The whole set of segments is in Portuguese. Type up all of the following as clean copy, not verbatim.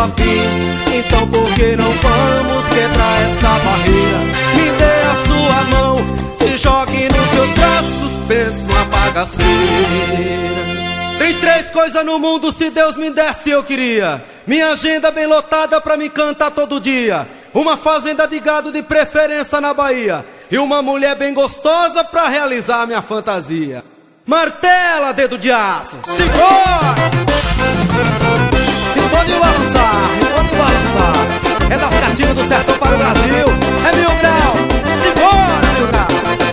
afim. Então por que não vamos quebrar essa barreira? Me dê a sua mão, se jogue nos meus braços, pense numa bagaceira. Tem 3 coisas no mundo, se Deus me desse eu queria: minha agenda bem lotada pra me cantar todo dia, uma fazenda de gado de preferência na Bahia, e uma mulher bem gostosa pra realizar minha fantasia. Martela, dedo de aço, segura! E pode balançar, e pode balançar. É das Caatingas do sertão para o Brasil, é 1000 grau, segura 1000 grau.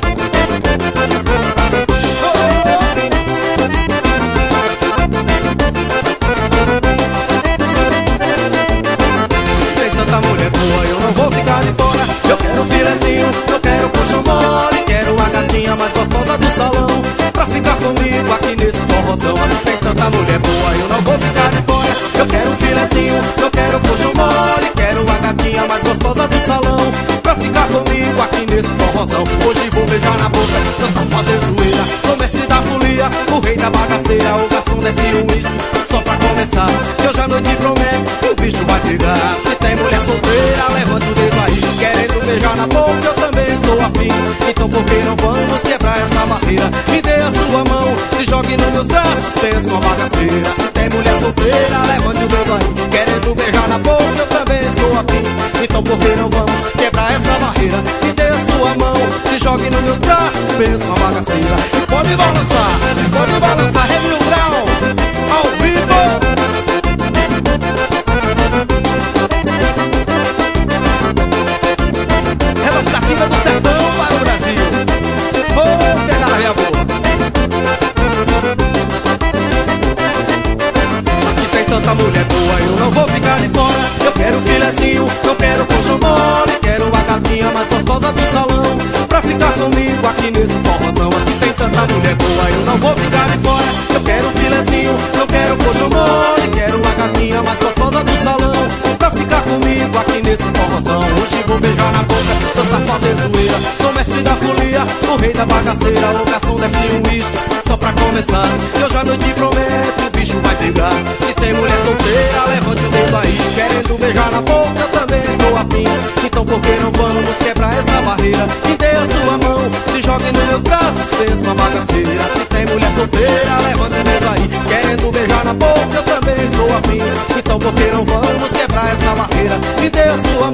Tem tanta mulher boa, eu não vou ficar de fora. Eu quero um filezinho, eu quero puxão mole, quero a gatinha mais gostosa do salão pra ficar comigo aqui nesse forrozão. Tem tanta mulher boa, eu não vou ficar de fora. Eu quero um filezinho, eu quero puxão mole, quero a gatinha mais gostosa do salão pra ficar comigo aqui nesse forrozão. Hoje vou beijar na boca, dançar, fazer zoeira. Sou mestre da folia, o rei da bagaceira, o garçom desse uísque só pra começar. Que hoje à noite prometo, o bicho vai pegar. Se tem mulher solteira, levanta o dedo aí, querendo beijar na boca, eu também estou afim. Então por que não vamos quebrar essa barreira? Me dê a sua mão, se jogue nos meus braços, pensa uma bagaceira. Se tem mulher solteira, levante o dedo aí, querendo beijar na boca, eu também estou afim. Então por que não vamos quebrar essa barreira? Me dê a sua mão, se jogue nos meus braços, pensa uma bagaceira. Pode balançar, é 1000 grau, ao vivo. É das Caatingas do sertão para o Brasil. Vou pegar na minha boca. Aqui tem tanta mulher boa, eu não vou ficar de fora. Eu quero filezinho, eu quero puxão mole, quero a gatinha mais gostosa do salão pra ficar comigo aqui nesse forrozão. Aqui tem tanta mulher boa, eu não vou ficar de fora. Eu quero filezinho, eu quero puxão mole, quero a gatinha mais gostosa do salão pra ficar comigo aqui nesse forrozão. Hoje vou beijar na boca, dançar, fazer zoeira. Sou mestre da folia, o rei da bagaceira, o garçom desse uísque só pra começar. Que hoje à noite prometo, o bicho vai pegar. Se tem mulher solteira, levante o dedo aí, querendo beijar na boca, eu também estou afim. Então por que não vamos quebrar essa barreira? Me dê a sua mão, se jogue nos meus braços, pensa uma bagaceira. Se tem mulher solteira, levante o dedo aí, querendo beijar na boca, eu também estou afim. Então por que não vamos quebrar essa barreira? Me dê a sua